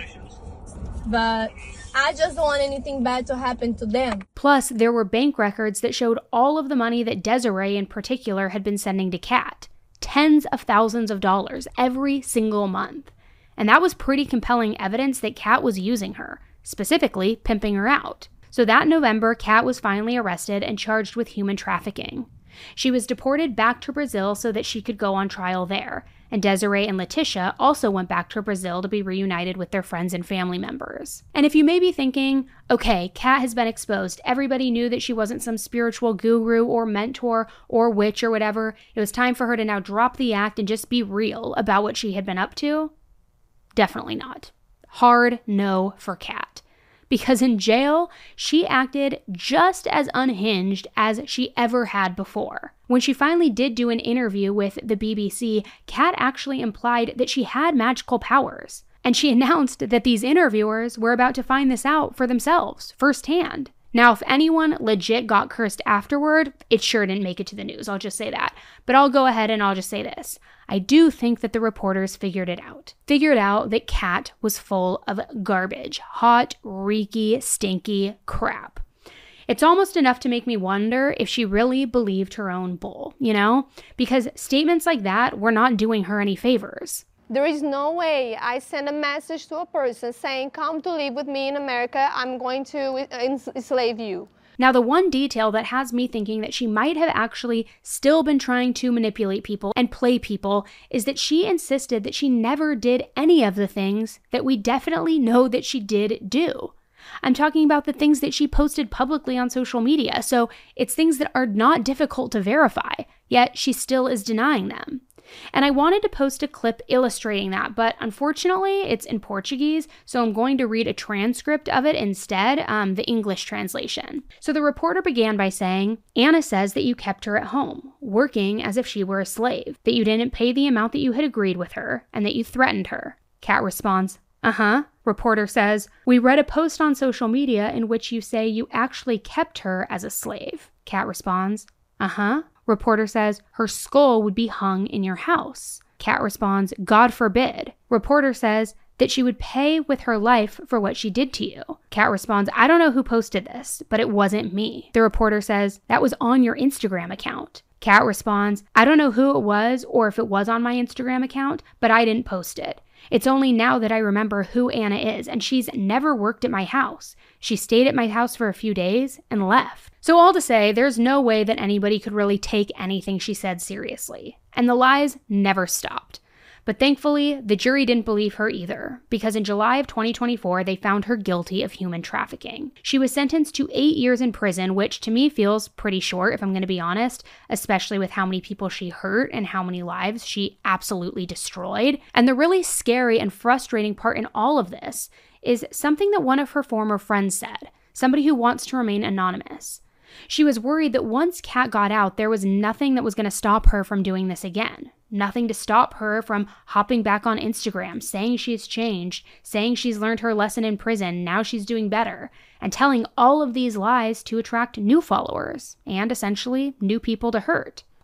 But I just don't want anything bad to happen to them. Plus, there were bank records that showed all of the money that Desiree in particular had been sending to Kat. Tens of thousands of dollars every single month. And that was pretty compelling evidence that Kat was using her, specifically pimping her out. So that November, Kat was finally arrested and charged with human trafficking. She was deported back to Brazil so that she could go on trial there, and Desiree and Letitia also went back to Brazil to be reunited with their friends and family members. And if you may be thinking, okay, Kat has been exposed, everybody knew that she wasn't some spiritual guru or mentor or witch or whatever, it was time for her to now drop the act and just be real about what she had been up to? Definitely not. Hard no for Kat. Because in jail, she acted just as unhinged as she ever had before. When she finally did do an interview with the BBC, Kat actually implied that she had magical powers. And she announced that these interviewers were about to find this out for themselves, firsthand. Now, if anyone legit got cursed afterward, it sure didn't make it to the news, I'll just say that. But I'll go ahead and I'll just say this. I do think that the reporters figured it out. Figured out that Kat was full of garbage. Hot, reeky, stinky crap. It's almost enough to make me wonder if she really believed her own bull, you know? Because statements like that were not doing her any favors. There is no way I send a message to a person saying, come to live with me in America, I'm going to enslave you. Now, the one detail that has me thinking that she might have actually still been trying to manipulate people and play people is that she insisted that she never did any of the things that we definitely know that she did do. I'm talking about the things that she posted publicly on social media, so it's things that are not difficult to verify, yet she still is denying them. And I wanted to post a clip illustrating that, but unfortunately it's in Portuguese, so I'm going to read a transcript of it instead, the English translation. So the reporter began by saying, Anna says that you kept her at home, working as if she were a slave, that you didn't pay the amount that you had agreed with her, and that you threatened her. Kat responds, uh-huh. Reporter says, we read a post on social media in which you say you actually kept her as a slave. Kat responds, uh-huh. Reporter says, her skull would be hung in your house. Kat responds, God forbid. Reporter says that she would pay with her life for what she did to you. Kat responds, I don't know who posted this, but it wasn't me. The reporter says, that was on your Instagram account. Kat responds, I don't know who it was or if it was on my Instagram account, but I didn't post it. It's only now that I remember who Anna is, and she's never worked at my house. She stayed at my house for a few days and left. So all to say, there's no way that anybody could really take anything she said seriously. And the lies never stopped. But thankfully, the jury didn't believe her either, because in July of 2024, they found her guilty of human trafficking. She was sentenced to 8 years in prison, which to me feels pretty short, if I'm going to be honest, especially with how many people she hurt and how many lives she absolutely destroyed. And the really scary and frustrating part in all of this is something that one of her former friends said, somebody who wants to remain anonymous. She was worried that once Kat got out, there was nothing that was going to stop her from doing this again. Nothing to stop her from hopping back on Instagram, saying she's changed, saying she's learned her lesson in prison, now she's doing better, and telling all of these lies to attract new followers and essentially new people to hurt.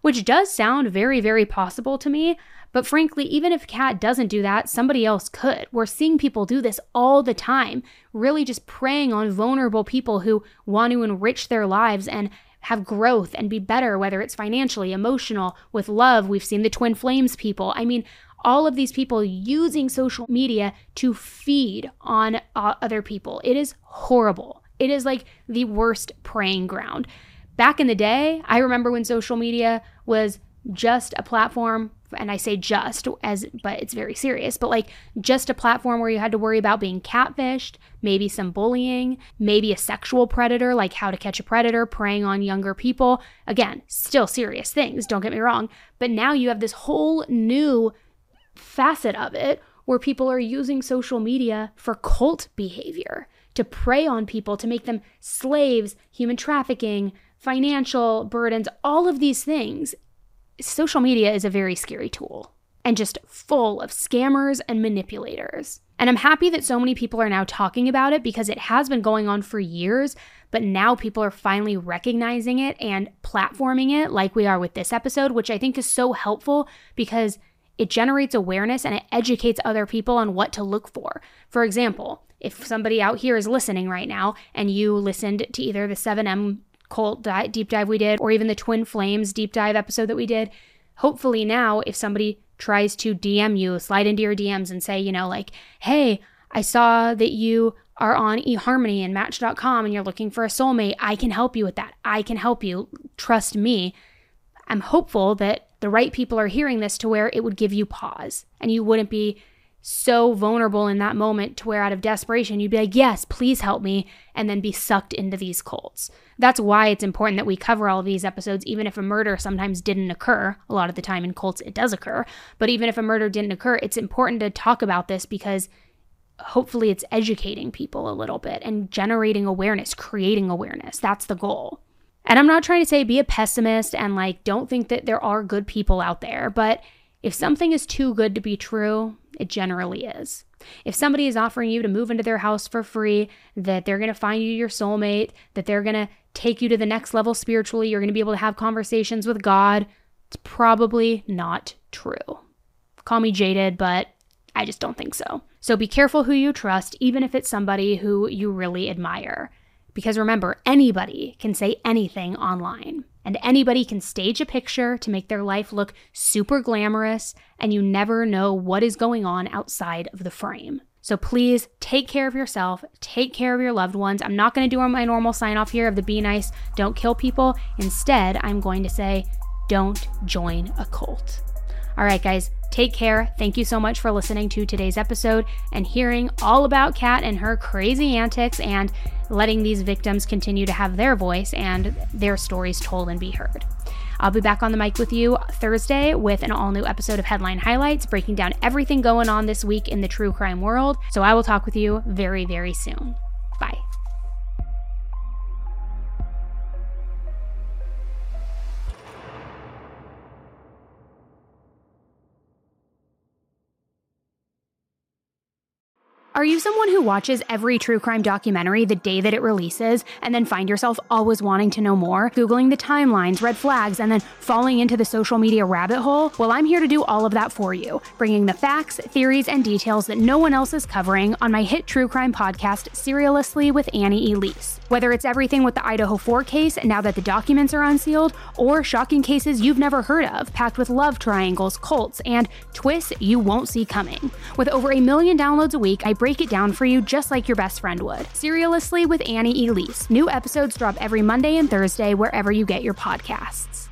which does sound very, very possible to me. But frankly, even if Kat doesn't do that, somebody else could. We're seeing people do this all the time, really just preying on vulnerable people who want to enrich their lives and have growth and be better, whether it's financially, emotional, with love. We've seen the Twin Flames people. I mean, all of these people using social media to feed on other people. It is horrible. It is like the worst preying ground. Back in the day, I remember when social media was just a platform, and I say just but it's very serious, but like just a platform where you had to worry about being catfished, maybe some bullying, maybe a sexual predator, like How to Catch a Predator, preying on younger people. Again, still serious things, don't get me wrong. But now you have this whole new facet of it where people are using social media for cult behavior, to prey on people, to make them slaves, human trafficking, financial burdens, all of these things. Social media is a very scary tool and just full of scammers and manipulators. And I'm happy that so many people are now talking about it because it has been going on for years, but now people are finally recognizing it and platforming it like we are with this episode, which I think is so helpful because it generates awareness and it educates other people on what to look for. For example, if somebody out here is listening right now and you listened to either the 7M cult deep dive we did or even the Twin Flames deep dive episode that we did, hopefully now if somebody tries to DM you, slide into your DMs and say, like, hey, I saw that you are on eHarmony and Match.com and you're looking for a soulmate, I can help you with that. I can help you. Trust me. I'm hopeful that the right people are hearing this to where it would give you pause and you wouldn't be so vulnerable in that moment to where out of desperation, you'd be like, yes, please help me, and then be sucked into these cults. That's why it's important that we cover all of these episodes, even if a murder sometimes didn't occur. A lot of the time in cults, it does occur. But even if a murder didn't occur, it's important to talk about this because hopefully it's educating people a little bit and generating awareness, creating awareness. That's the goal. And I'm not trying to say be a pessimist and don't think that there are good people out there, but if something is too good to be true, it generally is. If somebody is offering you to move into their house for free, that they're going to find you your soulmate, that they're going to take you to the next level spiritually, you're going to be able to have conversations with God, it's probably not true. Call me jaded, but I just don't think so. So be careful who you trust, even if it's somebody who you really admire. Because remember, anybody can say anything online. And anybody can stage a picture to make their life look super glamorous, and you never know what is going on outside of the frame. So please take care of yourself, take care of your loved ones. I'm not going to do my normal sign off here of the be nice, don't kill people. Instead, I'm going to say, don't join a cult. All right, guys, take care. Thank you so much for listening to today's episode and hearing all about Kat and her crazy antics and letting these victims continue to have their voice and their stories told and be heard. I'll be back on the mic with you Thursday with an all-new episode of Headline Highlights, breaking down everything going on this week in the true crime world. So I will talk with you very, very soon. Bye. Are you someone who watches every true crime documentary the day that it releases and then find yourself always wanting to know more, Googling the timelines, red flags, and then falling into the social media rabbit hole? Well, I'm here to do all of that for you, bringing the facts, theories, and details that no one else is covering on my hit true crime podcast, Serialously with Annie Elise. Whether it's everything with the Idaho 4 case now that the documents are unsealed, or shocking cases you've never heard of, packed with love triangles, cults, and twists you won't see coming. With over 1 million downloads a week, I break it down for you just like your best friend would. Serialously with Annie Elise. New episodes drop every Monday and Thursday wherever you get your podcasts.